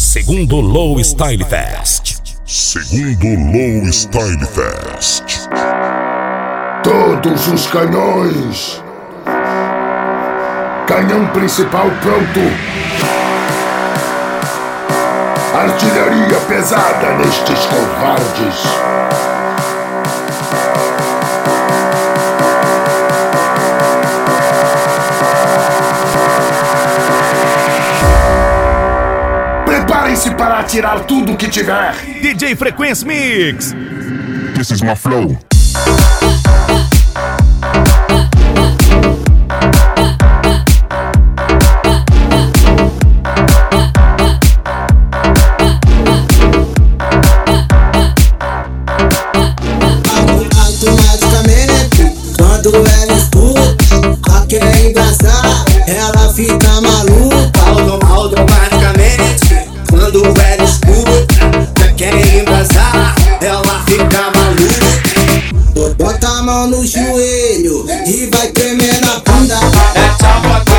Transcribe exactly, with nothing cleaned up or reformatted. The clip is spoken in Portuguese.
Segundo Low Style Fest. Segundo Low Style Fest. Todos os canhões. Canhão principal pronto. Artilharia pesada nestes covardes. Preparem-se para atirar tudo que tiver. D J Frequency Mix. This is my flow. Automaticamente, quando ela escuta, a quer engraçar, ela fica maluca. Automaticamente, quando ela escuta, a quer embrasar, ela fica maluca. Bota a mão no joelho e vai tremer na bunda. É tchau,